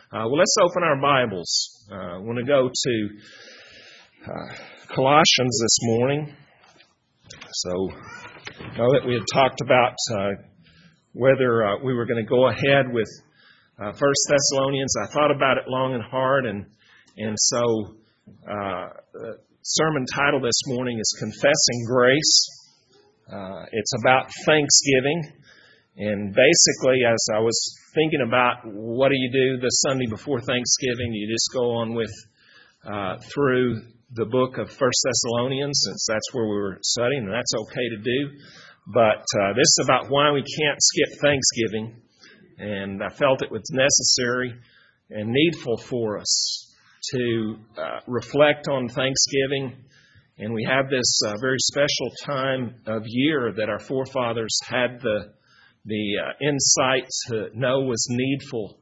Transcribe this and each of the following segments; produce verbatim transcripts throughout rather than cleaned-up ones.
Uh, well, let's open our Bibles. Uh, I want to go to uh, Colossians this morning. So, I know that we had talked about uh, whether uh, we were going to go ahead with uh, First Thessalonians. I thought about it long and hard, and and so uh, the sermon title this morning is Confessing Grace. Uh, it's about Thanksgiving. And basically, as I was thinking about what do you do the Sunday before Thanksgiving, you just go on with uh, through the book of First Thessalonians, since that's where we were studying, and that's okay to do. But uh, this is about why we can't skip Thanksgiving, and I felt it was necessary and needful for us to uh, reflect on Thanksgiving. And we have this uh, very special time of year that our forefathers had the the uh, insight to know was needful.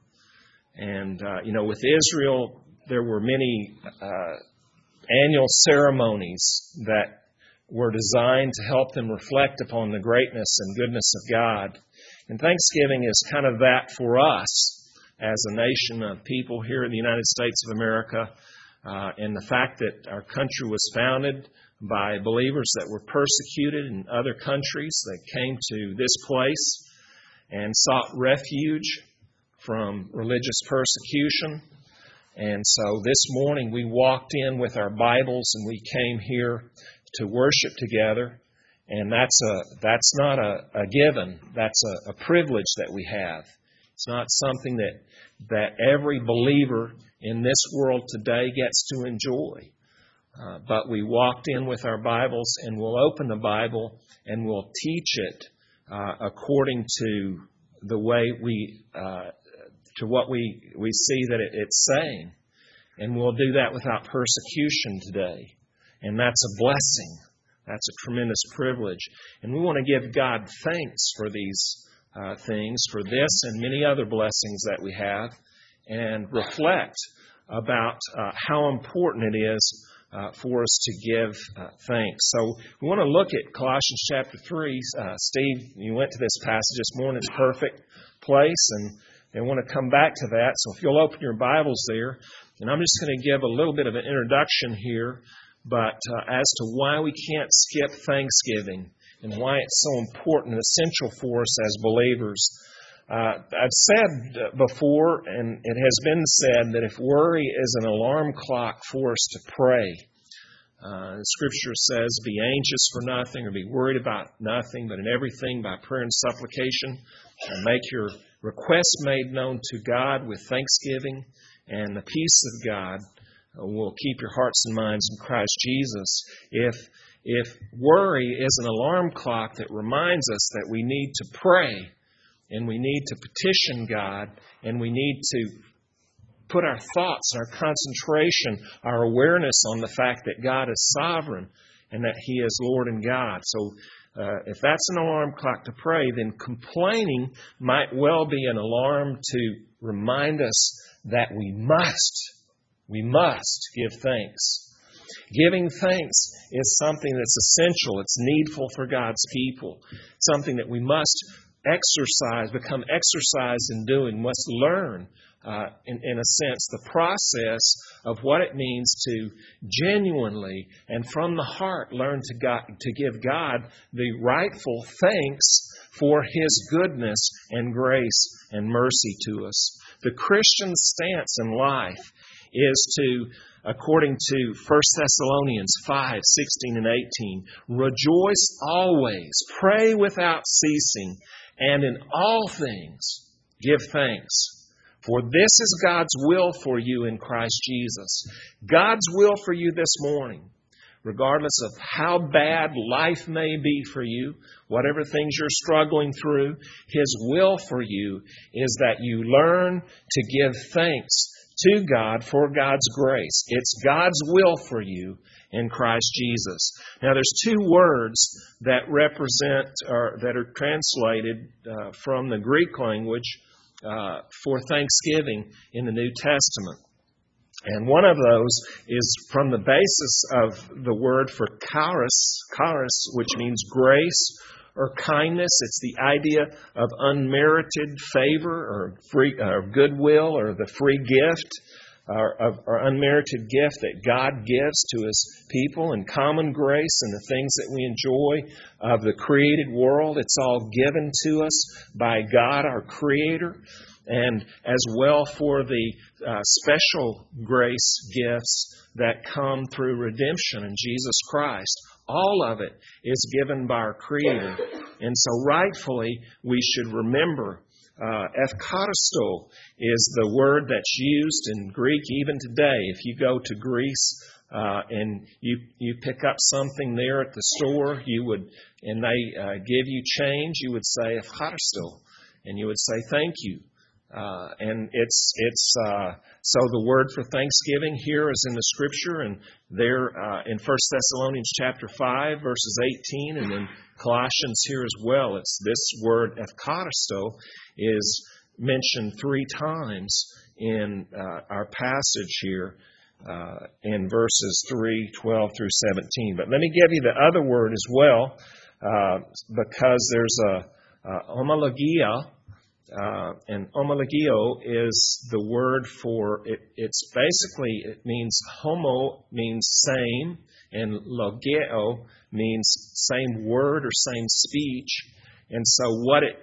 And, uh, you know, with Israel, there were many uh, annual ceremonies that were designed to help them reflect upon the greatness and goodness of God. And Thanksgiving is kind of that for us as a nation of people here in the United States of America. Uh, and the fact that our country was founded by believers that were persecuted in other countries that came to this place and sought refuge from religious persecution. And so this morning we walked in with our Bibles and we came here to worship together. And that's a that's not a, a given. That's a, a privilege that we have. It's not something that that every believer in this world today gets to enjoy. Uh, but we walked in with our Bibles, and we'll open the Bible and we'll teach it uh, according to the way we, uh, to what we we see that it, it's saying. And we'll do that without persecution today. And that's a blessing. That's a tremendous privilege. And we want to give God thanks for these uh, things, for this and many other blessings that we have, and reflect about uh, how important it is uh, for us to give uh, thanks. So we want to look at Colossians chapter three. Uh, Steve, you went to this passage this morning. It's a perfect place, and I want to come back to that. So if you'll open your Bibles there, and I'm just going to give a little bit of an introduction here, but uh, as to why we can't skip Thanksgiving and why it's so important and essential for us as believers. Uh, I've said before, and it has been said, that if worry is an alarm clock for us to pray, uh, the Scripture says, be anxious for nothing or be worried about nothing, but in everything by prayer and supplication, and make your requests made known to God with thanksgiving, and the peace of God will keep your hearts and minds in Christ Jesus. If if worry is an alarm clock that reminds us that we need to pray, and we need to petition God, and we need to put our thoughts, our concentration, our awareness on the fact that God is sovereign and that He is Lord and God. So uh, if that's an alarm clock to pray, then complaining might well be an alarm to remind us that we must, we must give thanks. Giving thanks is something that's essential. It's needful for God's people. Something that we must exercise, become exercised in doing, must learn, uh, in, in a sense, the process of what it means to genuinely and from the heart learn to God, to give God the rightful thanks for His goodness and grace and mercy to us. The Christian stance in life is to, according to First Thessalonians five, sixteen and eighteen, rejoice always, pray without ceasing, and in all things give thanks. For this is God's will for you in Christ Jesus. God's will for you this morning, regardless of how bad life may be for you, whatever things you're struggling through, His will for you is that you learn to give thanks to God for God's grace. It's God's will for you in Christ Jesus. Now, there's two words that represent, or that are translated uh, from the Greek language uh, for Thanksgiving in the New Testament. And one of those is from the basis of the word for charis, charis, which means grace or kindness. It's the idea of unmerited favor or free, or goodwill, or the free gift, or, or unmerited gift that God gives to His people, and common grace and the things that we enjoy of the created world. It's all given to us by God, our Creator, and as well for the uh, special grace gifts that come through redemption in Jesus Christ. All of it is given by our Creator. And so rightfully, we should remember uh, eucharisto is the word that's used in Greek even today. If you go to Greece uh, and you you pick up something there at the store, you would and they uh, give you change, you would say eucharisto, and you would say thank you. Uh, and it's it's uh, so the word for thanksgiving here is in the Scripture, and there uh, in First Thessalonians chapter five verses eighteen, and then Colossians here as well. It's this word eucharisto is mentioned three times in uh, our passage here uh, in verses three, twelve through seventeen. But let me give you the other word as well, uh, because there's a, a homologia. Uh, and homologio is the word for, it, it's basically, it means homo means same, and logeo means same word or same speech. And so what it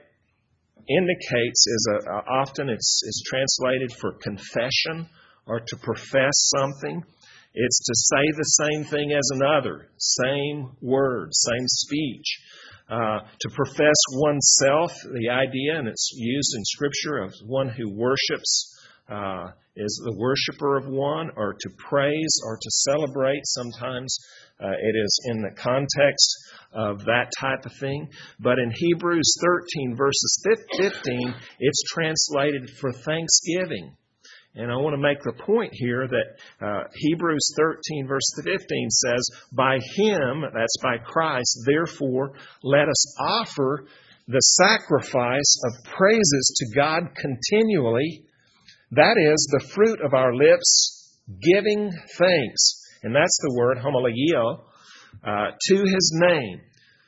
indicates is a, a, often it's, it's translated for confession or to profess something. It's to say the same thing as another, same word, same speech. Uh, to profess oneself, the idea, and it's used in Scripture, of one who worships, uh, is the worshiper of one, or to praise or to celebrate. Sometimes uh, it is in the context of that type of thing. But in Hebrews thirteen, verses fifteen, it's translated for thanksgiving. And I want to make the point here that uh, Hebrews thirteen, verse fifteen says, by Him, that's by Christ, therefore, let us offer the sacrifice of praises to God continually. That is the fruit of our lips, giving thanks. And that's the word, homologio, uh, to His name.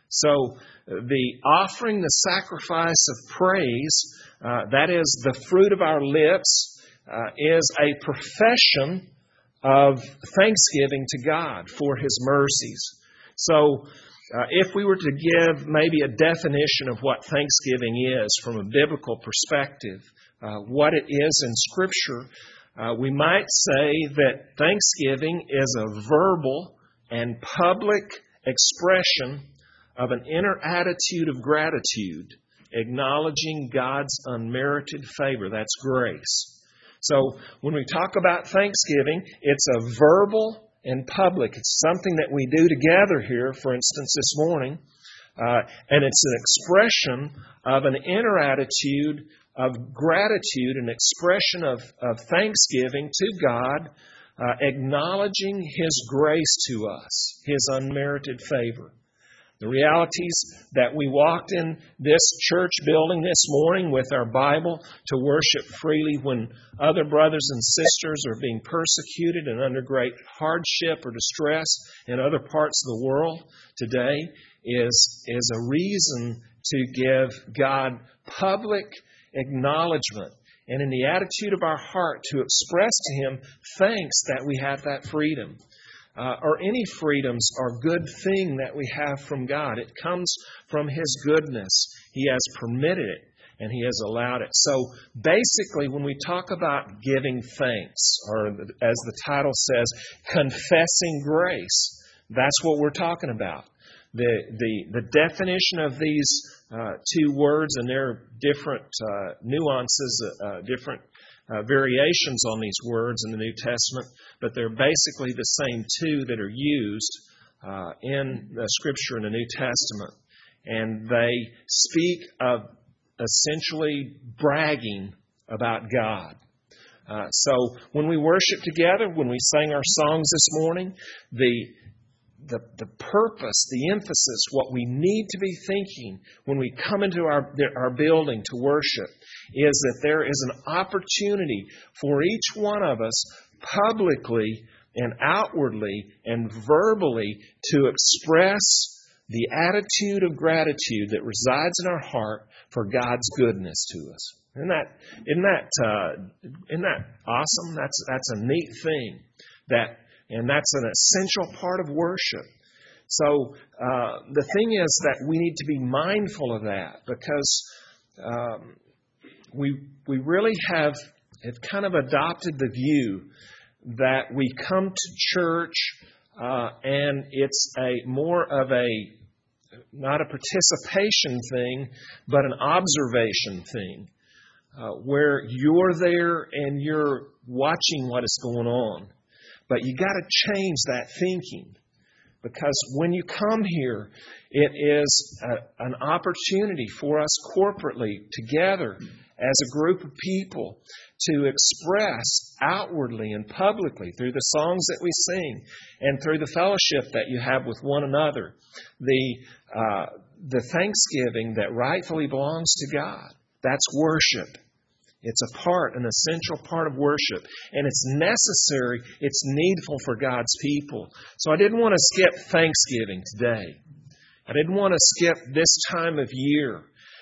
So the offering, the sacrifice of praise, uh, that is the fruit of our lips, Uh, is a profession of thanksgiving to God for His mercies. So uh, if we were to give maybe a definition of what thanksgiving is from a biblical perspective, uh, what it is in Scripture, uh, we might say that thanksgiving is a verbal and public expression of an inner attitude of gratitude, acknowledging God's unmerited favor. That's grace. So when we talk about thanksgiving, it's a verbal and public. It's something that we do together here, for instance, this morning. Uh, and it's an expression of an inner attitude of gratitude, an expression of, of thanksgiving to God, uh, acknowledging His grace to us, His unmerited favor. The realities that we walked in this church building this morning with our Bible to worship freely when other brothers and sisters are being persecuted and under great hardship or distress in other parts of the world today is, is a reason to give God public acknowledgement and in the attitude of our heart to express to Him thanks that we have that freedom. Uh, or any freedoms or good thing that we have from God. It comes from His goodness. He has permitted it and He has allowed it. So basically, when we talk about giving thanks, or as the title says, confessing grace, that's what we're talking about. The the, the definition of these uh, two words, and there are different uh, nuances, uh, different Uh, variations on these words in the New Testament, but they're basically the same two that are used uh, in the Scripture in the New Testament. And they speak of essentially bragging about God. Uh, so when we worship together, when we sang our songs this morning, the The, the purpose, the emphasis, what we need to be thinking when we come into our, our building to worship is that there is an opportunity for each one of us publicly and outwardly and verbally to express the attitude of gratitude that resides in our heart for God's goodness to us. Isn't that isn't that uh, isn't that awesome? That's that's a neat thing. That and that's an essential part of worship. So uh, the thing is that we need to be mindful of that, because um, we we really have have kind of adopted the view that we come to church uh, and it's a more of a not a participation thing, but an observation thing, uh, where you're there and you're watching what is going on. But you got to change that thinking, because when you come here, it is a, an opportunity for us corporately together as a group of people to express outwardly and publicly through the songs that we sing and through the fellowship that you have with one another, the uh, the thanksgiving that rightfully belongs to God. That's worship. It's a part, an essential part of worship. And it's necessary, it's needful for God's people. So I didn't want to skip Thanksgiving today. I didn't want to skip this time of year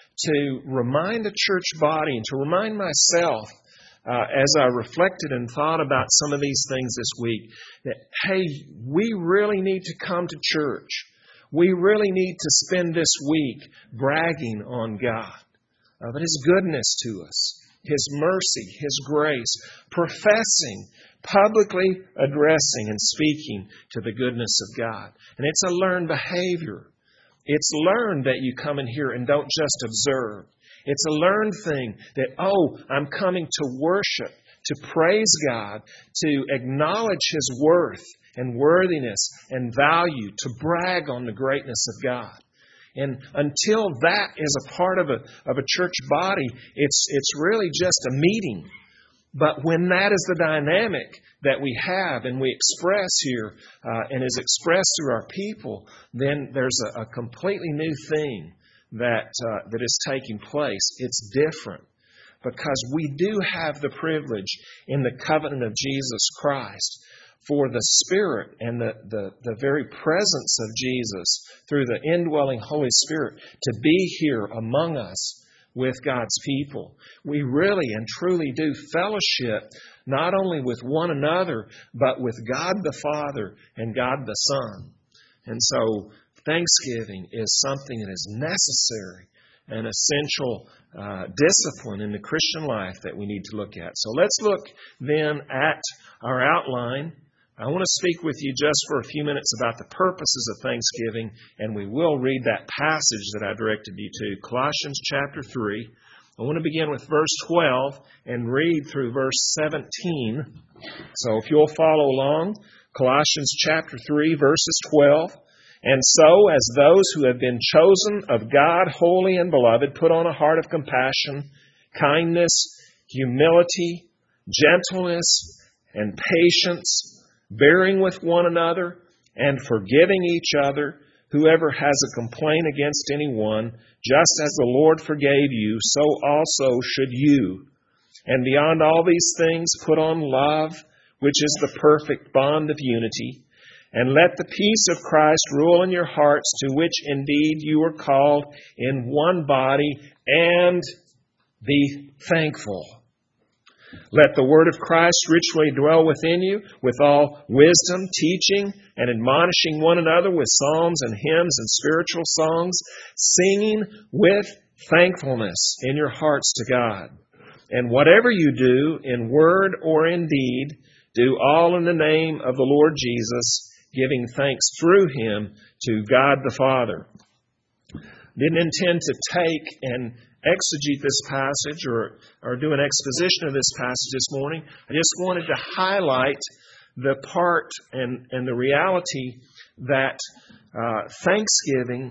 to remind the church body and to remind myself uh, as I reflected and thought about some of these things this week that, hey, we really need to come to church. We really need to spend this week bragging on God, uh, but His goodness to us, His mercy, His grace, professing, publicly addressing and speaking to the goodness of God. And it's a learned behavior. It's learned that you come in here and don't just observe. It's a learned thing that, oh, I'm coming to worship, to praise God, to acknowledge His worth and worthiness and value, to brag on the greatness of God. And until that is a part of a of a church body, it's it's really just a meeting. But when that is the dynamic that we have and we express here uh, and is expressed through our people, then there's a, a completely new thing that uh, that is taking place. It's different because we do have the privilege in the covenant of Jesus Christ for the Spirit and the, the, the very presence of Jesus through the indwelling Holy Spirit to be here among us with God's people. We really and truly do fellowship not only with one another, but with God the Father and God the Son. And so Thanksgiving is something that is necessary, an essential uh, discipline in the Christian life that we need to look at. So let's look then at our outline. I want to speak with you just for a few minutes about the purposes of Thanksgiving, and we will read that passage that I directed you to, Colossians chapter three. I want to begin with verse twelve and read through verse seventeen. So if you'll follow along, Colossians chapter three, verses twelve. And so, as those who have been chosen of God, holy and beloved, put on a heart of compassion, kindness, humility, gentleness, and patience, bearing with one another and forgiving each other. Whoever has a complaint against anyone, just as the Lord forgave you, so also should you. And beyond all these things, put on love, which is the perfect bond of unity. And let the peace of Christ rule in your hearts, to which indeed you are called in one body, and be thankful. Let the word of Christ richly dwell within you, with all wisdom, teaching and admonishing one another with psalms and hymns and spiritual songs, singing with thankfulness in your hearts to God. And whatever you do, in word or in deed, do all in the name of the Lord Jesus, giving thanks through Him to God the Father. Didn't intend to take and exegete this passage or, or do an exposition of this passage this morning. I just wanted to highlight the part and, and the reality that uh, Thanksgiving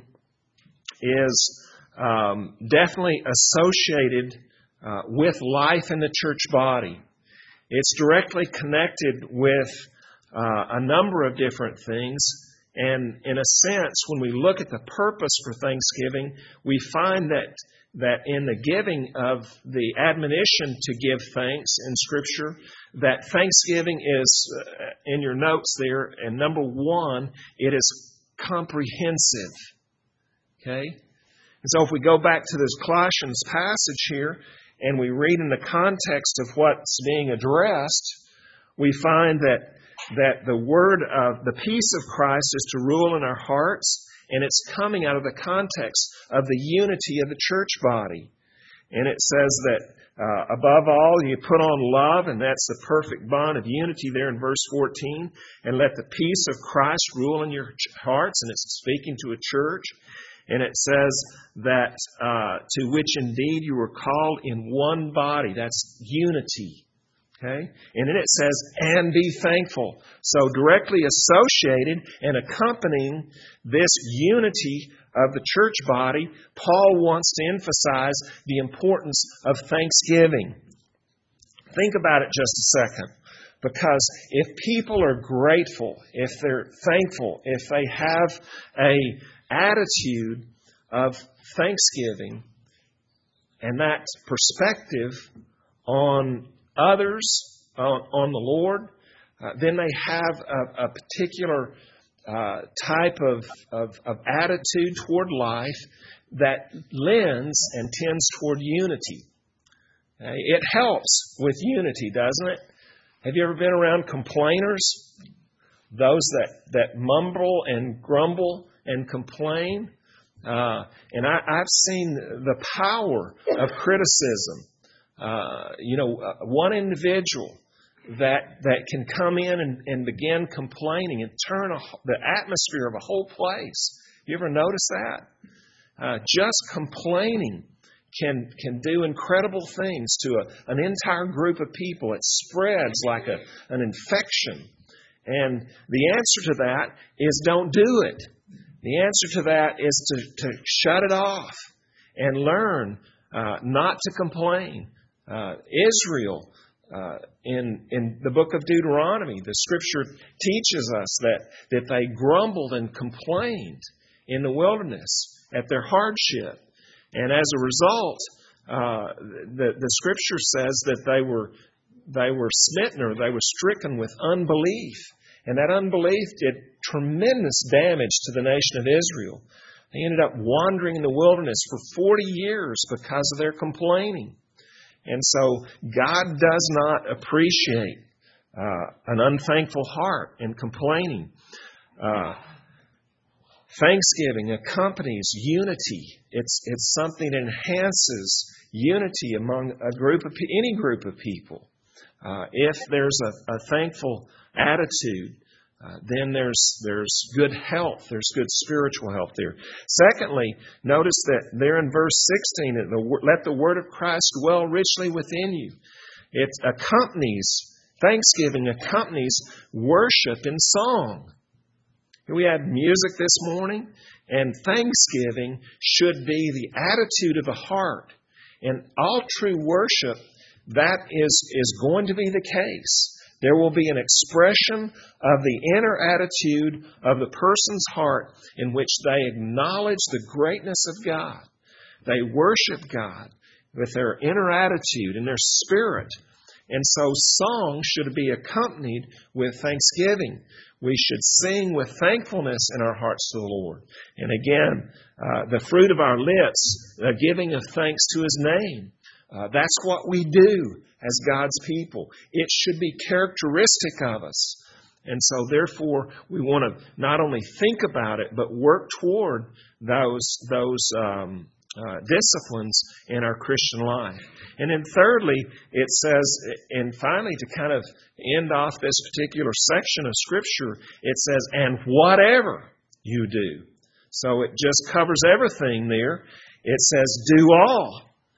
is um, definitely associated uh, with life in the church body. It's directly connected with uh, a number of different things. And in a sense, when we look at the purpose for Thanksgiving, we find that that in the giving of the admonition to give thanks in Scripture, that Thanksgiving is, uh, in your notes there, and number one, it is comprehensive. Okay? And so if we go back to this Colossians passage here and we read in the context of what's being addressed, we find that that the word of the peace of Christ is to rule in our hearts, and it's coming out of the context of the unity of the church body. And it says that uh, above all, you put on love, and that's the perfect bond of unity there in verse fourteen. And let the peace of Christ rule in your hearts, and it's speaking to a church. And it says that uh, to which indeed you were called in one body. That's unity. Okay? And then it says, and be thankful. So directly associated and accompanying this unity of the church body, Paul wants to emphasize the importance of thanksgiving. Think about it just a second. Because if people are grateful, if they're thankful, if they have a attitude of thanksgiving and that perspective on others, on, on the Lord, uh, then they have a, a particular uh, type of, of, of attitude toward life that lends and tends toward unity. Uh, it helps with unity, doesn't it? Have you ever been around complainers? Those that, that mumble and grumble and complain? Uh, and I, I've seen the power of criticism. Uh, you know, uh, one individual that that can come in and, and begin complaining and turn a, the atmosphere of a whole place. You ever notice that? Uh, just complaining can can do incredible things to a, an entire group of people. It spreads like a, an infection. And the answer to that is don't do it. The answer to that is to, to shut it off and learn uh, not to complain. Uh, Israel, uh, in in the book of Deuteronomy, the Scripture teaches us that, that they grumbled and complained in the wilderness at their hardship. And as a result, uh, the, the Scripture says that they were they were smitten or they were stricken with unbelief. And that unbelief did tremendous damage to the nation of Israel. They ended up wandering in the wilderness for forty years because of their complaining. And so God does not appreciate uh, an unthankful heart and complaining. Uh, thanksgiving accompanies unity. It's it's something that enhances unity among a group of any group of people. Uh, if there's a, a thankful attitude, uh, then there's there's good health. There's good spiritual health there. Secondly, notice that there in verse sixteen, let the word of Christ dwell richly within you. It accompanies, thanksgiving accompanies worship in song. We had music this morning, and thanksgiving should be the attitude of the heart. In all true worship, that is, is going to be the case. There will be an expression of the inner attitude of the person's heart in which they acknowledge the greatness of God. They worship God with their inner attitude and their spirit. And so song should be accompanied with thanksgiving. We should sing with thankfulness in our hearts to the Lord. And again, uh, the fruit of our lips, the giving of thanks to His name. Uh, that's what we do as God's people. It should be characteristic of us. And so therefore, we want to not only think about it, but work toward those, those um, uh, disciplines in our Christian life. And then thirdly, it says, and finally to kind of end off this particular section of Scripture, it says, and whatever you do. So it just covers everything there. It says, do all.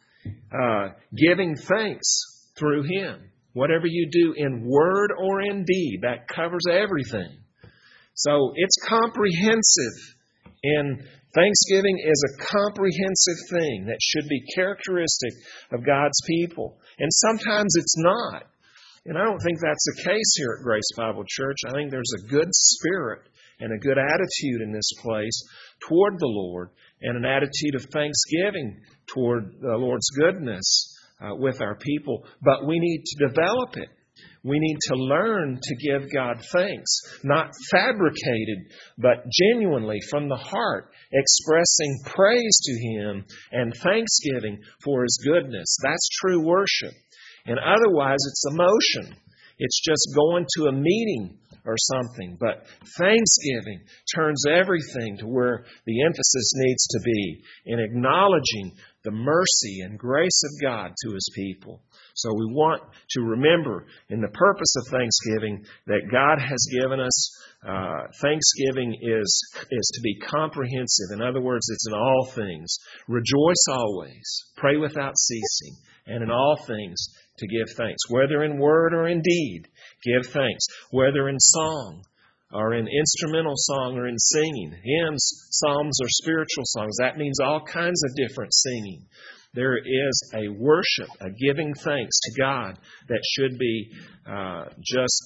Uh, giving thanks through Him. Whatever you do in word or in deed, that covers everything. So it's comprehensive. And thanksgiving is a comprehensive thing that should be characteristic of God's people. And sometimes it's not. And I don't think that's the case here at Grace Bible Church. I think there's a good spirit and a good attitude in this place toward the Lord, and an attitude of thanksgiving toward the Lord's goodness uh, with our people. But we need to develop it. We need to learn to give God thanks, not fabricated, but genuinely from the heart, expressing praise to Him and thanksgiving for His goodness. That's true worship. And otherwise, it's emotion. It's just going to a meeting or something. But thanksgiving turns everything to where the emphasis needs to be in acknowledging the mercy and grace of God to His people. So we want to remember in the purpose of Thanksgiving that God has given us, uh, Thanksgiving is, is to be comprehensive. In other words, it's in all things. Rejoice always, pray without ceasing, and in all things to give thanks. Whether in word or in deed, give thanks. Whether in song or in instrumental song or in singing, hymns, psalms, or spiritual songs. That means all kinds of different singing. There is a worship, a giving thanks to God that should be uh, just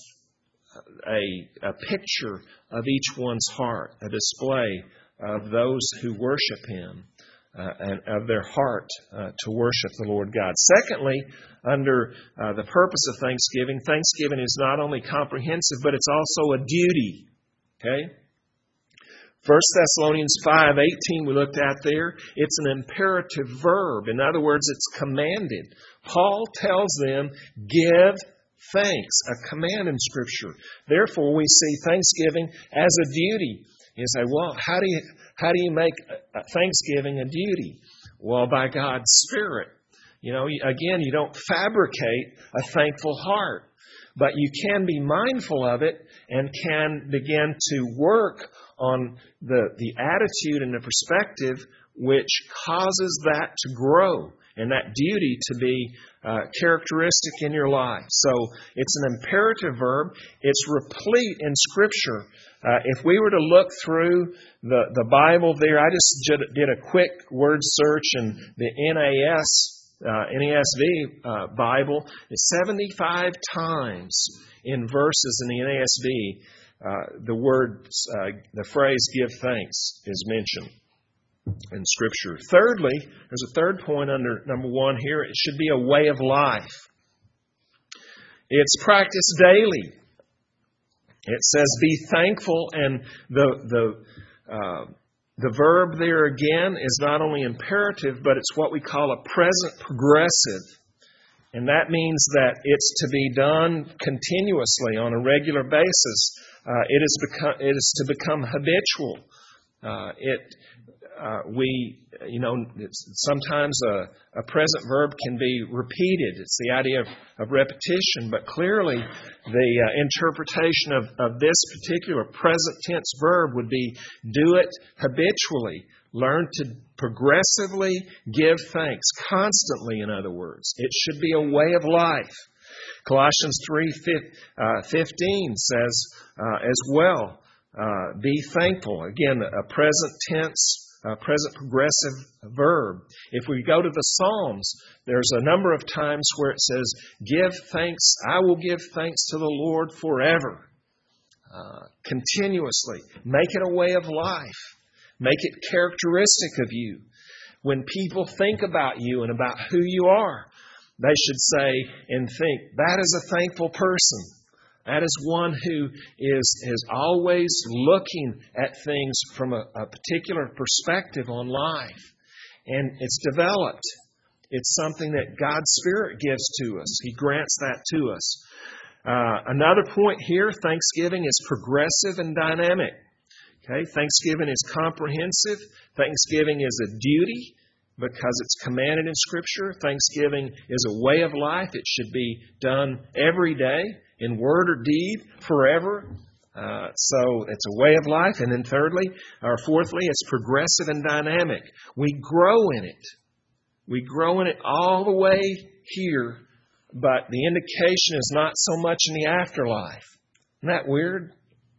a, a picture of each one's heart, a display of those who worship Him uh, and of their heart uh, to worship the Lord God. Secondly, under uh, the purpose of Thanksgiving, Thanksgiving is not only comprehensive, but it's also a duty. Okay? First Thessalonians five eighteen we looked at there. It's an imperative verb. In other words, it's commanded. Paul tells them, give thanks, a command in Scripture. Therefore, we see Thanksgiving as a duty. You say, well, how do you, how do you make Thanksgiving a duty? Well, by God's Spirit. You know, again, you don't fabricate a thankful heart, but you can be mindful of it and can begin to work on the, the attitude and the perspective which causes that to grow and that duty to be uh, characteristic in your life. So it's an imperative verb. It's replete in Scripture. Uh, if we were to look through the, the Bible there, I just did a quick word search in the N A S Uh, N A S V uh, Bible. It's seventy-five times in verses in the N A S V uh, the word, uh, the phrase "give thanks" is mentioned in Scripture. Thirdly, there's a third point under number one here. It should be a way of life. It's practiced daily. It says, "Be thankful," and the the uh, The verb there again is not only imperative, but it's what we call a present progressive. And that means that it's to be done continuously on a regular basis. Uh, it, is become, it is to become habitual. Uh, it uh, we you know it's, sometimes a, a present verb can be repeated. It's the idea of, of repetition, but clearly the uh, interpretation of, of this particular present tense verb would be do it habitually. Learn to progressively give thanks, constantly, in other words. It should be a way of life. Colossians three fifteen says uh, as well, uh, be thankful. Again, a present tense, a present progressive verb. If we go to the Psalms, there's a number of times where it says, give thanks, I will give thanks to the Lord forever. Uh, continuously. Make it a way of life. Make it characteristic of you. When people think about you and about who you are, they should say and think, that is a thankful person. That is one who is, is always looking at things from a, a particular perspective on life. And it's developed. It's something that God's Spirit gives to us. He grants that to us. Uh, another point here, Thanksgiving is progressive and dynamic. Okay, Thanksgiving is comprehensive. Thanksgiving is a duty because it's commanded in Scripture. Thanksgiving is a way of life. It should be done every day in word or deed forever. Uh, so it's a way of life. And then thirdly, or fourthly, it's progressive and dynamic. We grow in it. We grow in it all the way here, but the indication is not so much in the afterlife. Isn't that weird?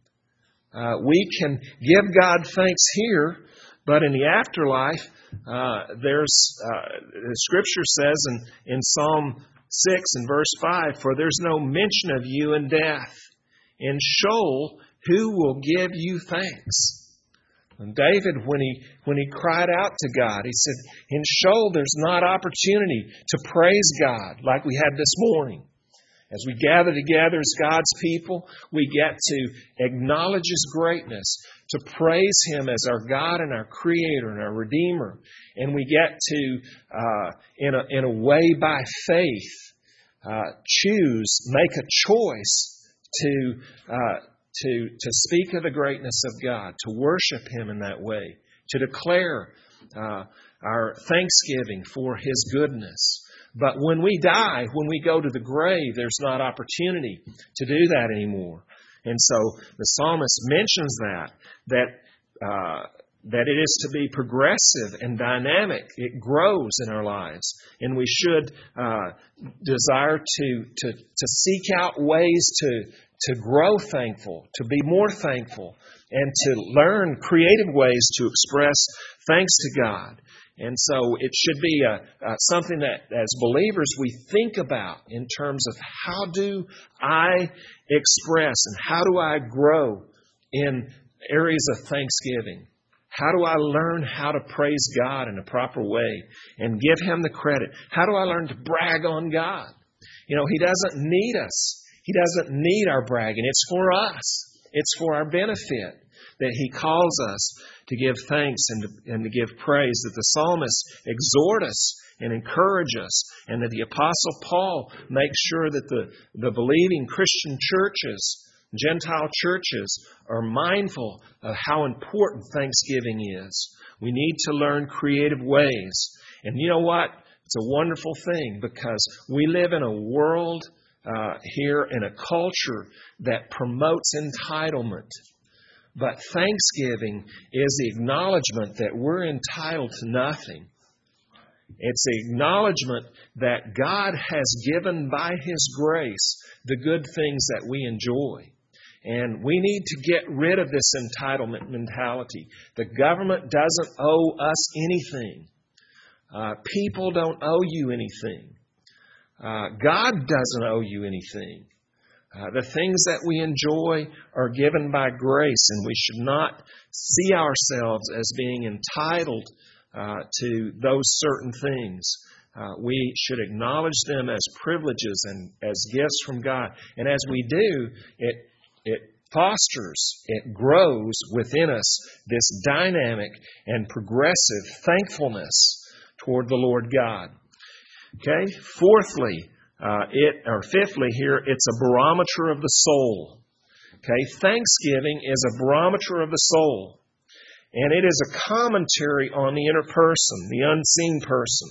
Uh, we can give God thanks here, but in the afterlife, uh, there's uh, the Scripture says in, in Psalm six and verse five, for there's no mention of you in death. In Sheol, who will give you thanks? And David, when he when he cried out to God, he said, in Sheol, there's not opportunity to praise God like we had this morning. As we gather together as God's people, we get to acknowledge His greatness, to praise Him as our God and our Creator and our Redeemer. And we get to, uh, in a, in a way by faith, uh, choose, make a choice to, uh, to, to speak of the greatness of God, to worship Him in that way, to declare uh, our thanksgiving for His goodness. But when we die, when we go to the grave, there's not opportunity to do that anymore. And so the psalmist mentions that, that, uh, that it is to be progressive and dynamic. It grows in our lives. And we should uh, desire to, to, to seek out ways to, to grow thankful, to be more thankful, and to learn creative ways to express thanks to God. And so it should be a, a, something that, as believers, we think about in terms of how do I express and how do I grow in areas of thanksgiving? How do I learn how to praise God in a proper way and give Him the credit? How do I learn to brag on God? You know, He doesn't need us. He doesn't need our bragging. It's for us. It's for our benefit that He calls us to give thanks and to, and to give praise, that the psalmists exhort us and encourage us, and that the Apostle Paul makes sure that the, the believing Christian churches, Gentile churches, are mindful of how important thanksgiving is. We need to learn creative ways. And you know what? It's a wonderful thing, because we live in a world uh, here, in a culture that promotes entitlement. But thanksgiving is the acknowledgement that we're entitled to nothing. It's the acknowledgement that God has given by His grace the good things that we enjoy. And we need to get rid of this entitlement mentality. The government doesn't owe us anything. Uh, people don't owe you anything. Uh, God doesn't owe you anything. Uh, the things that we enjoy are given by grace, and we should not see ourselves as being entitled uh, to those certain things. Uh, we should acknowledge them as privileges and as gifts from God. And as we do, it it fosters, it grows within us this dynamic and progressive thankfulness toward the Lord God. Okay? Fourthly, Uh, it or fifthly here, it's a barometer of the soul. Okay, thanksgiving is a barometer of the soul, and it is a commentary on the inner person, the unseen person.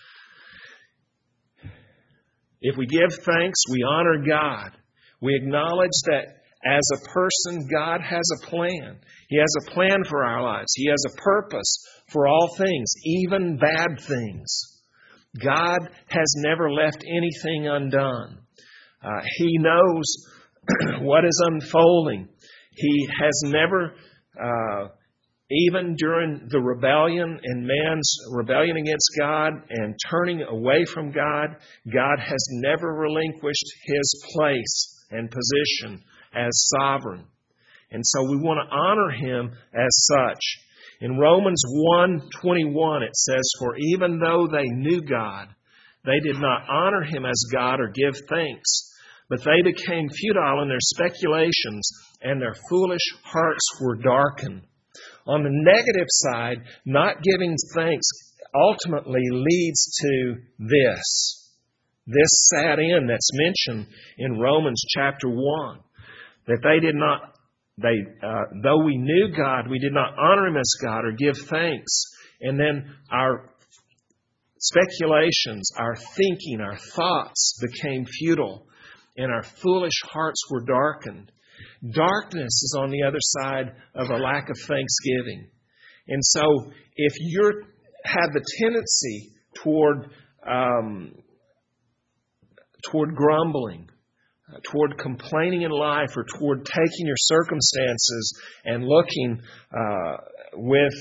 If we give thanks, we honor God. We acknowledge that as a person, God has a plan. He has a plan for our lives. He has a purpose for all things, even bad things. God has never left anything undone. Uh, he knows what is unfolding. He has never, uh, even during the rebellion and man's rebellion against God and turning away from God, God has never relinquished His place and position as sovereign. And so we want to honor Him as such. In Romans one twenty-one, it says, "For even though they knew God, they did not honor Him as God or give thanks, but they became futile in their speculations, and their foolish hearts were darkened." On the negative side, not giving thanks ultimately leads to this. This sad end that's mentioned in Romans chapter one, that they did not They, uh, though we knew God, we did not honor Him as God or give thanks. And then our speculations, our thinking, our thoughts became futile, and our foolish hearts were darkened. Darkness is on the other side of a lack of thanksgiving. And so if you have the tendency toward um, toward grumbling, toward complaining in life, or toward taking your circumstances and looking uh, with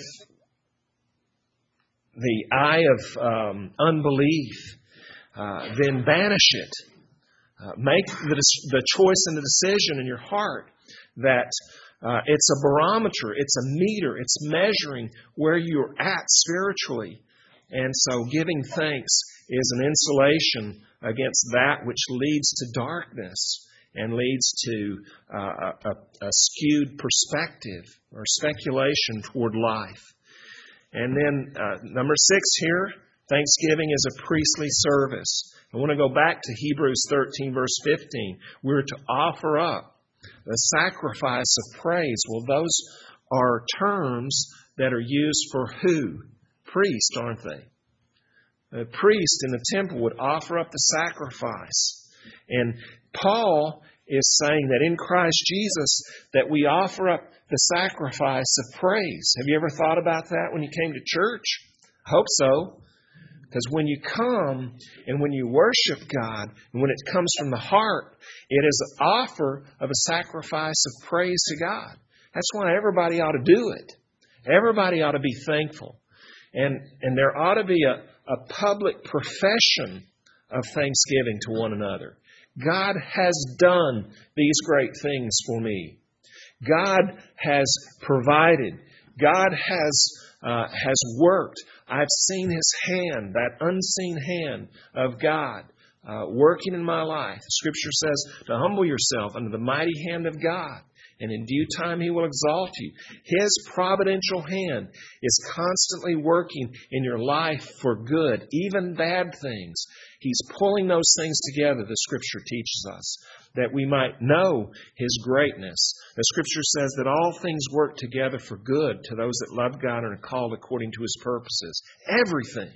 the eye of um, unbelief, uh, then banish it. Uh, make the, the choice and the decision in your heart that uh, it's a barometer, it's a meter, it's measuring where you're at spiritually. And so giving thanks is an insulation against that which leads to darkness and leads to uh, a, a skewed perspective or speculation toward life. And then uh, number six here, Thanksgiving is a priestly service. I want to go back to Hebrews thirteen, verse fifteen. We're to offer up the sacrifice of praise. Well, those are terms that are used for who? Priests, aren't they? A priest in the temple would offer up the sacrifice. And Paul is saying that in Christ Jesus that we offer up the sacrifice of praise. Have you ever thought about that when you came to church? I hope so. Because when you come and when you worship God, and when it comes from the heart, it is an offer of a sacrifice of praise to God. That's why everybody ought to do it. Everybody ought to be thankful. And, and there ought to be a, a public profession of thanksgiving to one another. God has done these great things for me. God has provided. God has uh, has worked. I've seen His hand, that unseen hand of God uh, working in my life. The Scripture says to humble yourself under the mighty hand of God, and in due time He will exalt you. His providential hand is constantly working in your life for good, even bad things. He's pulling those things together, the Scripture teaches us, that we might know His greatness. The Scripture says that all things work together for good to those that love God and are called according to His purposes. Everything.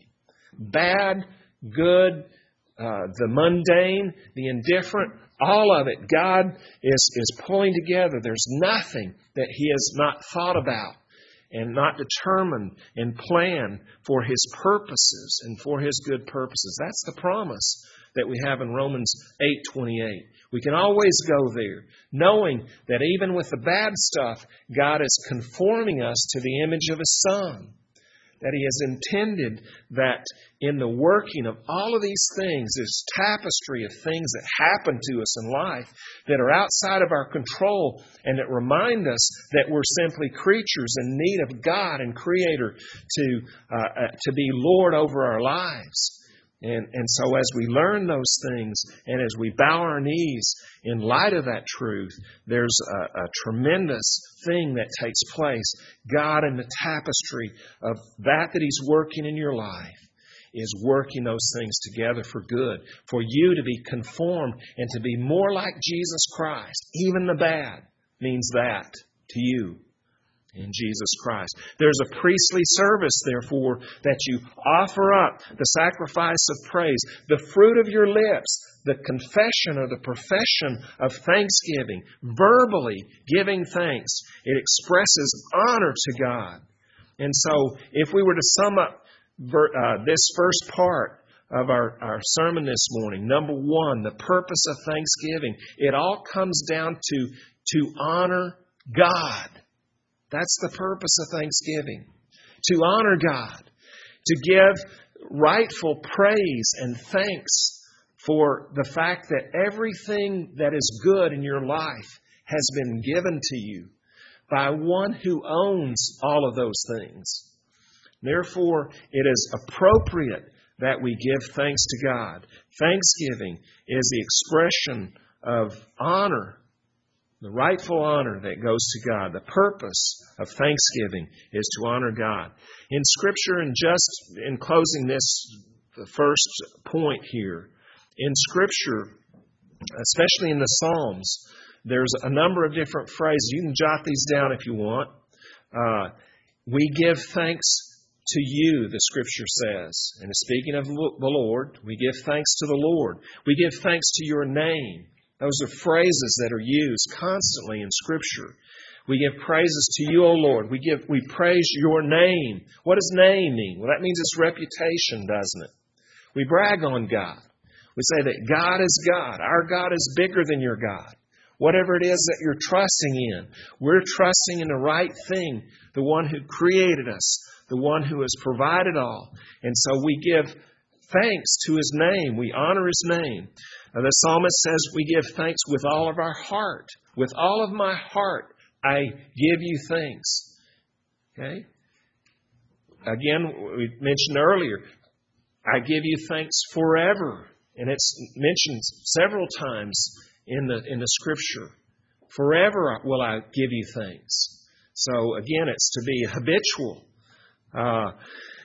Bad, good, uh, the mundane, the indifferent, all of it, God is, is pulling together. There's nothing that He has not thought about and not determined and planned for His purposes and for His good purposes. That's the promise that we have in Romans eight twenty-eight. We can always go there, knowing that even with the bad stuff, God is conforming us to the image of His Son. That He has intended that in the working of all of these things, this tapestry of things that happen to us in life that are outside of our control and that remind us that we're simply creatures in need of God and Creator to uh, to be Lord over our lives. And, and so as we learn those things and as we bow our knees in light of that truth, there's a, a tremendous thing that takes place. God in the tapestry of that that He's working in your life is working those things together for good, for you to be conformed and to be more like Jesus Christ. Even the bad means that to you. In Jesus Christ. There's a priestly service, therefore, that you offer up the sacrifice of praise, the fruit of your lips, the confession or the profession of thanksgiving, verbally giving thanks. It expresses honor to God. And so, if we were to sum up uh, this first part of our, our sermon this morning, number one, the purpose of thanksgiving, it all comes down to, to honor God. That's the purpose of thanksgiving. To honor God. To give rightful praise and thanks for the fact that everything that is good in your life has been given to you by one who owns all of those things. Therefore, it is appropriate that we give thanks to God. Thanksgiving is the expression of honor, the rightful honor that goes to God. The purpose of thanksgiving is to honor God. In Scripture, and just in closing this first point here, in Scripture, especially in the Psalms, there's a number of different phrases. You can jot these down if you want. Uh, we give thanks to you, the Scripture says. And speaking of the Lord, we give thanks to the Lord. We give thanks to your name. Those are phrases that are used constantly in Scripture. We give praises to you, O Lord. We give, we praise your name. What does name mean? Well, that means it's reputation, doesn't it? We brag on God. We say that God is God. Our God is bigger than your God. Whatever it is that you're trusting in, we're trusting in the right thing, the one who created us, the one who has provided all. And so we give thanks to His name. We honor His name. The psalmist says we give thanks with all of our heart. With all of my heart, I give you thanks. Okay? Again, we mentioned earlier, I give you thanks forever. And it's mentioned several times in the in the Scripture. Forever will I give you thanks. So again, it's to be habitual. Uh,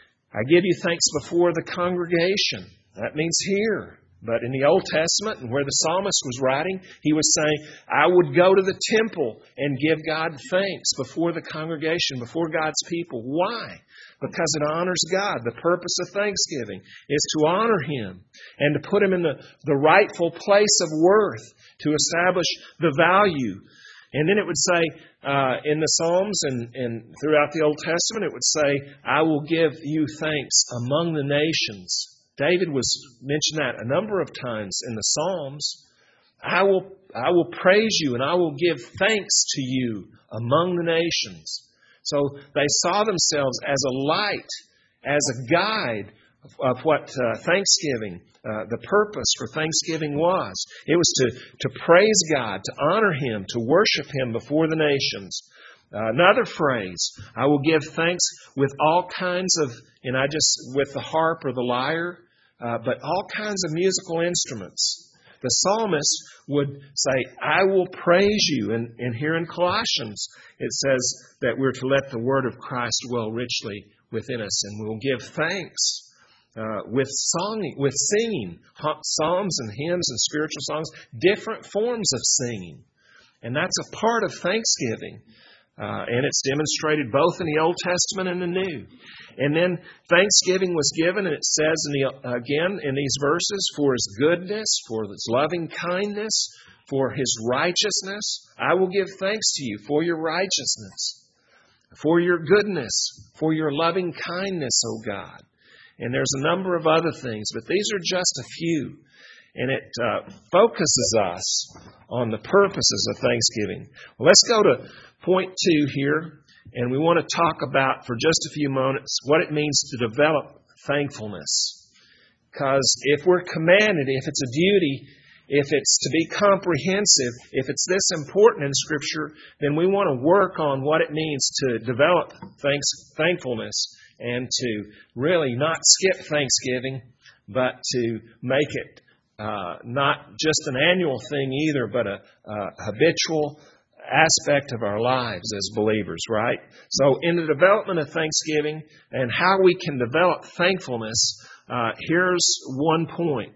I give you thanks before the congregation. That means here. But in the Old Testament, and where the psalmist was writing, he was saying, I would go to the temple and give God thanks before the congregation, before God's people. Why? Because it honors God. The purpose of thanksgiving is to honor Him and to put Him in the, the rightful place of worth, to establish the value. And then it would say uh, in the Psalms and, and throughout the Old Testament, it would say, I will give you thanks among the nations. David was mentioned that a number of times in the Psalms. I will, I will praise you and I will give thanks to you among the nations. So they saw themselves as a light, as a guide of, of what uh, Thanksgiving, uh, the purpose for Thanksgiving was. It was to, to praise God, to honor Him, to worship Him before the nations. Uh, another phrase, I will give thanks with all kinds of, and I just, with the harp or the lyre, uh, but all kinds of musical instruments. The psalmist would say, I will praise you. And, and here in Colossians, it says that we're to let the word of Christ dwell richly within us. And we'll give thanks uh, with song, with singing, psalms and hymns and spiritual songs, different forms of singing. And that's a part of Thanksgiving. Uh, and it's demonstrated both in the Old Testament and the New. And then thanksgiving was given, and it says in the, again in these verses, for His goodness, for His loving kindness, for His righteousness. I will give thanks to you for your righteousness, for your goodness, for your loving kindness, O God. And there's a number of other things, but these are just a few. And it uh, focuses us on the purposes of Thanksgiving. Well, let's go to point two here. And we want to talk about, for just a few moments, what it means to develop thankfulness. Because if we're commanded, if it's a duty, if it's to be comprehensive, if it's this important in Scripture, then we want to work on what it means to develop thanks, thankfulness and to really not skip Thanksgiving, but to make it uh, not just an annual thing either, but a, a habitual aspect of our lives as believers, right? So in the development of Thanksgiving and how we can develop thankfulness, uh, here's one point.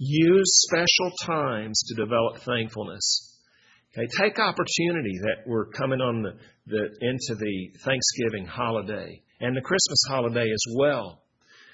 Use special times to develop thankfulness. Okay, take opportunity that we're coming on the, the into the Thanksgiving holiday and the Christmas holiday as well.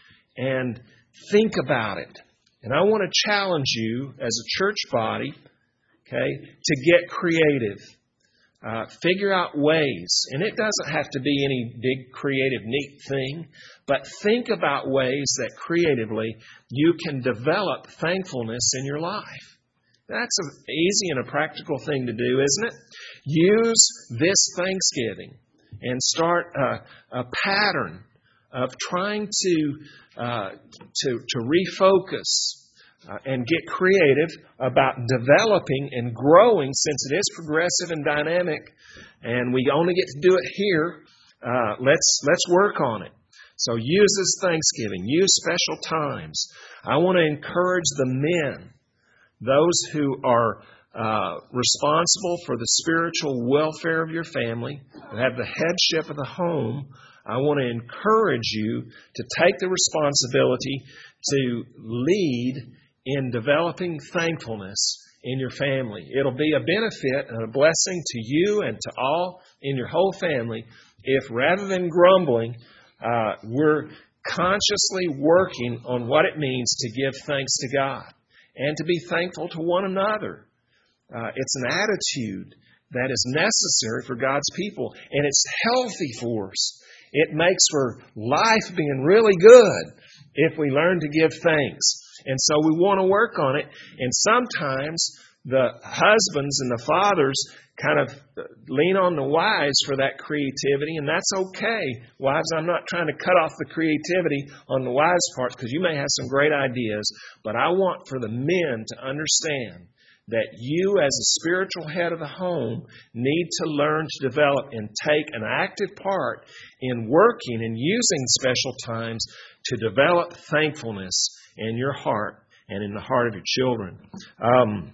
And think about it. And I want to challenge you as a church body, okay, to get creative. Uh, figure out ways, and it doesn't have to be any big, creative, neat thing, but think about ways that creatively you can develop thankfulness in your life. That's an easy and a practical thing to do, isn't it? Use this Thanksgiving and start a, a pattern of trying to uh, to, to refocus Uh, and get creative about developing and growing, since it is progressive and dynamic, and we only get to do it here. Uh, let's let's work on it. So use this Thanksgiving. Use special times. I want to encourage the men, those who are uh, responsible for the spiritual welfare of your family, who have the headship of the home. I want to encourage you to take the responsibility to lead in developing thankfulness in your family. It'll be a benefit and a blessing to you and to all in your whole family if, rather than grumbling, uh, we're consciously working on what it means to give thanks to God and to be thankful to one another. Uh, it's an attitude that is necessary for God's people, and it's healthy for us. It makes for life being really good if we learn to give thanks. And so we want to work on it. And sometimes the husbands and the fathers kind of lean on the wives for that creativity, and that's okay. Wives, I'm not trying to cut off the creativity on the wives' part, because you may have some great ideas, but I want for the men to understand that you as a spiritual head of the home need to learn to develop and take an active part in working and using special times to develop thankfulness in your heart and in the heart of your children. Um,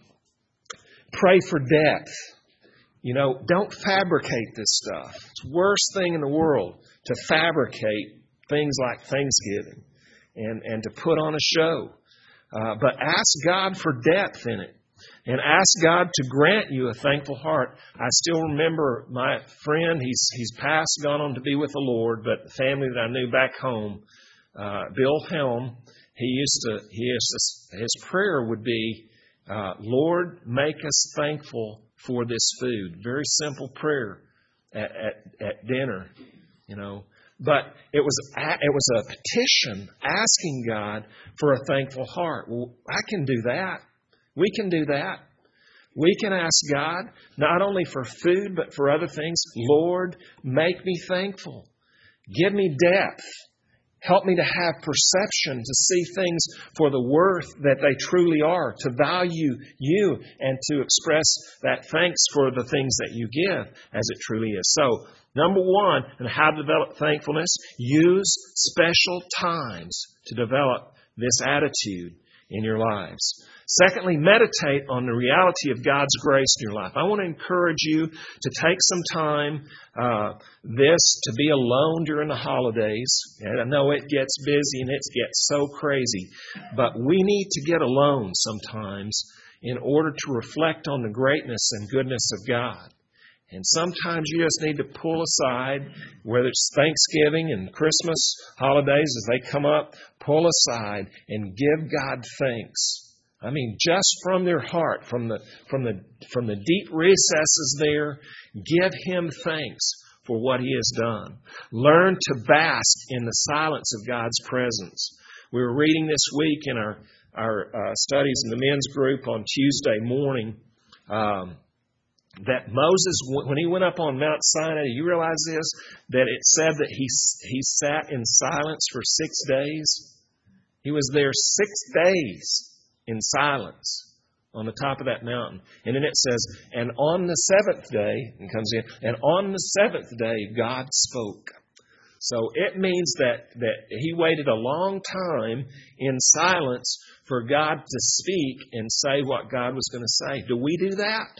pray for depth. You know, don't fabricate this stuff. It's the worst thing in the world to fabricate things like Thanksgiving and, and to put on a show. Uh, but ask God for depth in it. And ask God to grant you a thankful heart. I still remember my friend, he's he's passed, gone on to be with the Lord, but the family that I knew back home, uh, Bill Helm, he used to, he used to, his prayer would be, uh, Lord, make us thankful for this food. Very simple prayer at, at, at dinner, you know. But it was a, it was a petition asking God for a thankful heart. Well, I can do that. We can do that. We can ask God not only for food, but for other things. Lord, make me thankful. Give me depth. Help me to have perception, to see things for the worth that they truly are, to value you, and to express that thanks for the things that you give as it truly is. So, number one, and how to develop thankfulness, use special times to develop this attitude in your lives. Secondly, meditate on the reality of God's grace in your life. I want to encourage you to take some time, uh, this, to be alone during the holidays. And I know it gets busy and it gets so crazy, but we need to get alone sometimes in order to reflect on the greatness and goodness of God. And sometimes you just need to pull aside, whether it's Thanksgiving and Christmas holidays as they come up, pull aside and give God thanks. I mean, just from their heart, from the from the from the deep recesses there, give Him thanks for what He has done. Learn to bask in the silence of God's presence. We were reading this week in our our uh, studies in the men's group on Tuesday morning. Um, That Moses, when he went up on Mount Sinai, do you realize this? That it said that he he sat in silence for six days. He was there six days in silence on the top of that mountain. And then it says, and on the seventh day, and comes in, and on the seventh day, God spoke. So it means that, that he waited a long time in silence for God to speak and say what God was going to say. Do we do that?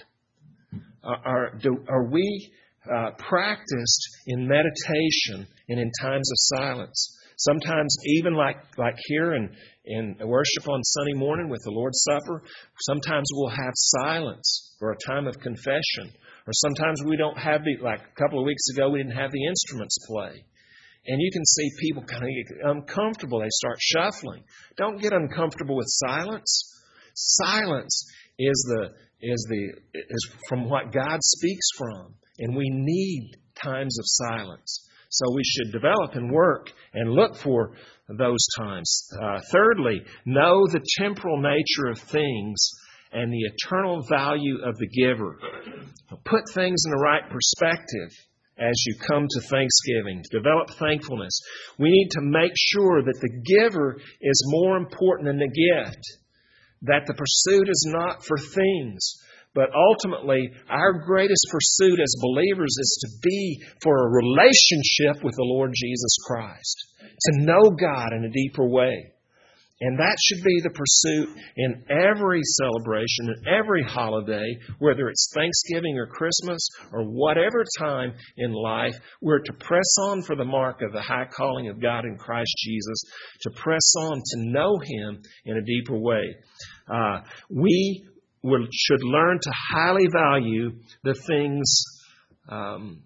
Are, do, are we uh, practiced in meditation and in times of silence? Sometimes even like like here in, in worship on Sunday morning with the Lord's Supper, sometimes we'll have silence or a time of confession. Or sometimes we don't have the, like a couple of weeks ago, we didn't have the instruments play. And you can see people kind of get uncomfortable. They start shuffling. Don't get uncomfortable with silence. Silence is the is the is from what God speaks from, and we need times of silence. So we should develop and work and look for those times. Uh, thirdly, know the temporal nature of things and the eternal value of the giver. Put things in the right perspective as you come to Thanksgiving. Develop thankfulness. We need to make sure that the giver is more important than the gift. That the pursuit is not for things, but ultimately our greatest pursuit as believers is to be for a relationship with the Lord Jesus Christ, to know God in a deeper way. And that should be the pursuit in every celebration, in every holiday, whether it's Thanksgiving or Christmas or whatever time in life. We're to press on for the mark of the high calling of God in Christ Jesus, to press on to know Him in a deeper way. Uh, we will, should learn to highly value the things um,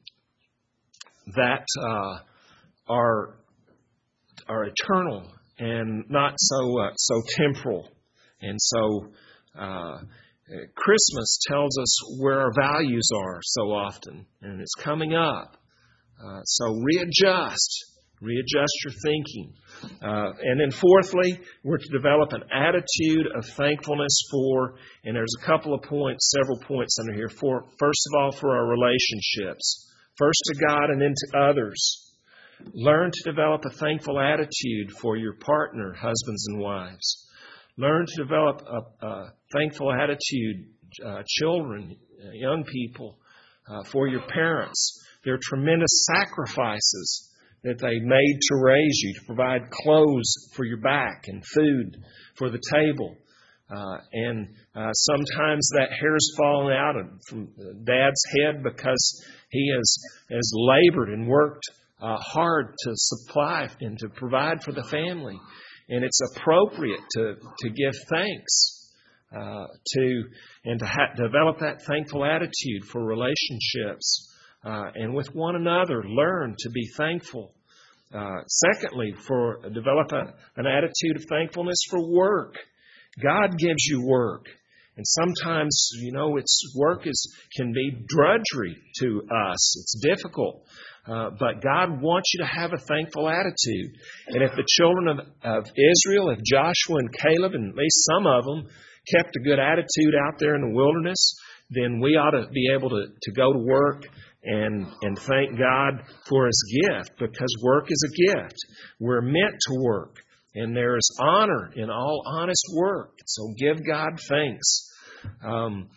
that uh, are are eternal and not so uh, so temporal. And so uh, Christmas tells us where our values are so often, and it's coming up. Uh, so readjust. Readjust your thinking. Uh, and then fourthly, we're to develop an attitude of thankfulness for, and there's a couple of points, several points under here. For, first of all, for our relationships. First to God and then to others. Learn to develop a thankful attitude for your partner, husbands and wives. Learn to develop a, a thankful attitude uh, children, uh, young people, uh, for your parents. There are tremendous sacrifices that they made to raise you, to provide clothes for your back and food for the table. Uh, and uh, sometimes that hair's fallen out from Dad's head because he has, has labored and worked uh, hard to supply and to provide for the family. And it's appropriate to, to give thanks uh, to and to ha- develop that thankful attitude for relationships uh, and with one another. Learn to be thankful. Uh, secondly, for develop a, an attitude of thankfulness for work. God gives you work, and sometimes, you know, it's work is can be drudgery to us. It's difficult, uh, but God wants you to have a thankful attitude. And if the children of, of Israel, if Joshua and Caleb, and at least some of them, kept a good attitude out there in the wilderness, then we ought to be able to, to go to work and and thank God for His gift, because work is a gift. We're meant to work. And there is honor in all honest work. So give God thanks. Um,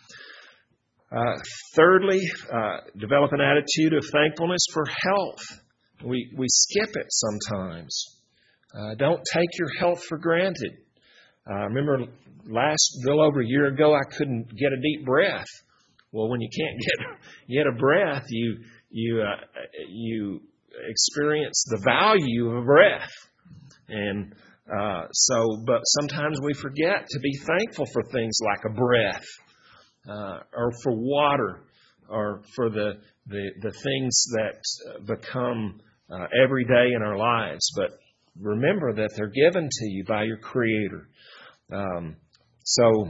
uh, thirdly, uh, develop an attitude of thankfulness for health. We we skip it sometimes. Uh, don't take your health for granted. I uh, remember last, a little over a year ago, I couldn't get a deep breath. Well, when you can't get get a breath, you you uh, you experience the value of a breath. And uh, so, but sometimes we forget to be thankful for things like a breath, uh, or for water, or for the the, the things that become uh, every day in our lives. But remember that they're given to you by your Creator. Um, so,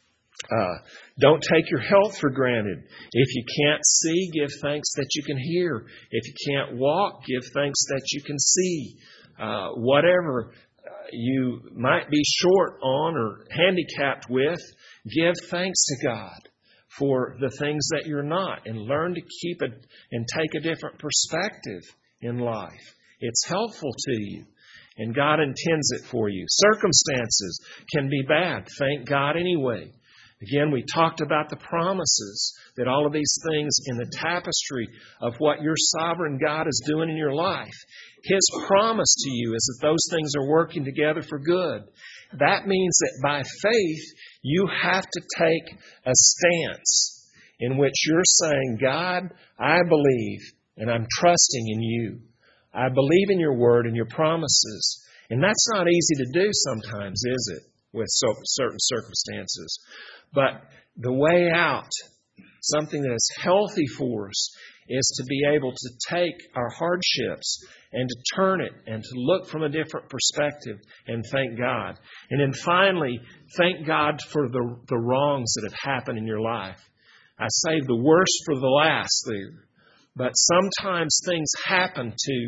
uh, don't take your health for granted. If you can't see, give thanks that you can hear. If you can't walk, give thanks that you can see. Uh, whatever you might be short on or handicapped with, give thanks to God for the things that you're not, and learn to keep it and take a different perspective in life. It's helpful to you, and God intends it for you. Circumstances can be bad. Thank God anyway. Again, we talked about the promises, that all of these things in the tapestry of what your sovereign God is doing in your life. His promise to you is that those things are working together for good. That means that by faith, you have to take a stance in which you're saying, God, I believe, and I'm trusting in you. I believe in your word and your promises. And that's not easy to do sometimes, is it, with so, certain circumstances? But the way out, something that is healthy for us, is to be able to take our hardships and to turn it and to look from a different perspective and thank God. And then finally, thank God for the, the wrongs that have happened in your life. I saved the worst for the last there. But sometimes things happen to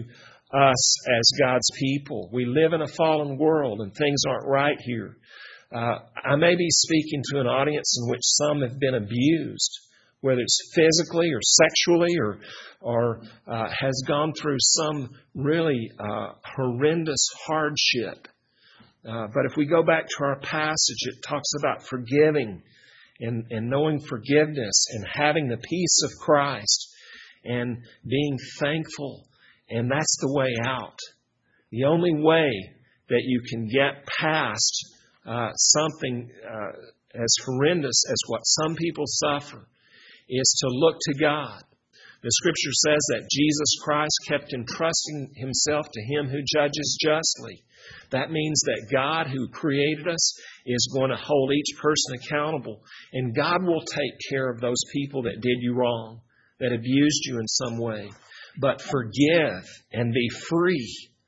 us as God's people. We live in a fallen world and things aren't right here. Uh, I may be speaking to an audience in which some have been abused, whether it's physically or sexually, or or uh, has gone through some really uh, horrendous hardship. Uh, but if we go back to our passage, it talks about forgiving and, and knowing forgiveness and having the peace of Christ and being thankful. And that's the way out. The only way that you can get past Uh, something uh, as horrendous as what some people suffer is to look to God. The Scripture says that Jesus Christ kept entrusting Himself to Him who judges justly. That means that God who created us is going to hold each person accountable, and God will take care of those people that did you wrong, that abused you in some way. But forgive and be free.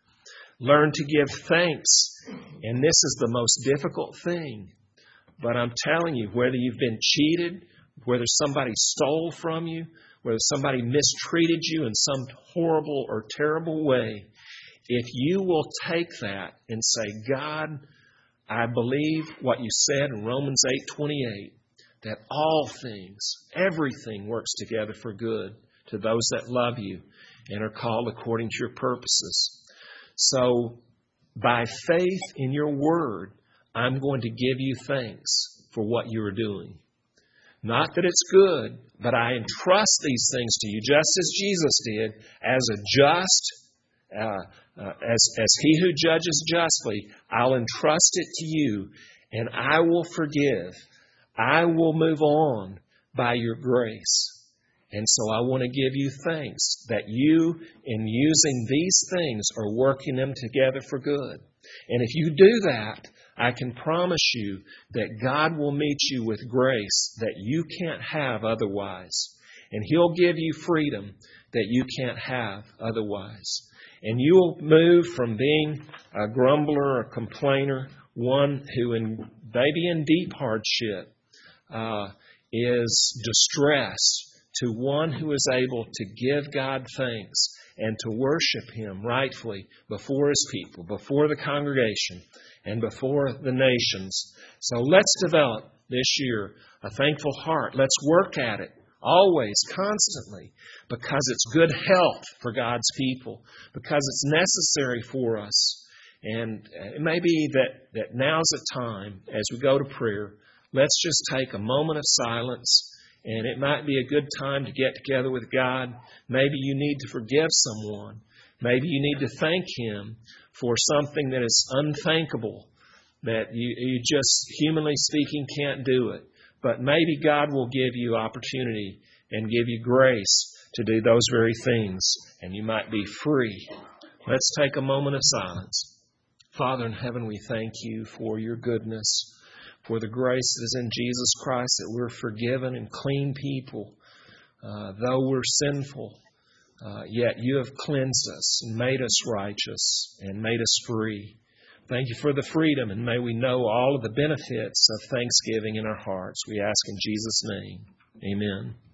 Learn to give thanks. And this is the most difficult thing. But I'm telling you, whether you've been cheated, whether somebody stole from you, whether somebody mistreated you in some horrible or terrible way, if you will take that and say, God, I believe what you said in Romans eight twenty-eight, that all things, everything works together for good to those that love you and are called according to your purposes. So, by faith in your word, I'm going to give you thanks for what you are doing. Not that it's good, but I entrust these things to you, just as Jesus did, as a just, uh, uh, as, as He who judges justly. I'll entrust it to you, and I will forgive. I will move on by your grace. And so I want to give you thanks that you, in using these things, are working them together for good. And if you do that, I can promise you that God will meet you with grace that you can't have otherwise. And He'll give you freedom that you can't have otherwise. And you'll move from being a grumbler, a complainer, one who, in, maybe in deep hardship, uh, is distressed, to one who is able to give God thanks and to worship Him rightfully before His people, before the congregation, and before the nations. So let's develop this year a thankful heart. Let's work at it always, constantly, because it's good health for God's people, because it's necessary for us. And it may be that, that now's the time, as we go to prayer, let's just take a moment of silence. And it might be a good time to get together with God. Maybe you need to forgive someone. Maybe you need to thank Him for something that is unthinkable, that you, you just, humanly speaking, can't do it. But maybe God will give you opportunity and give you grace to do those very things, and you might be free. Let's take a moment of silence. Father in heaven, we thank You for Your goodness, for the grace that is in Jesus Christ, that we're forgiven and clean people. Uh, though we're sinful, uh, yet You have cleansed us and made us righteous and made us free. Thank You for the freedom, and may we know all of the benefits of thanksgiving in our hearts. We ask in Jesus' name. Amen.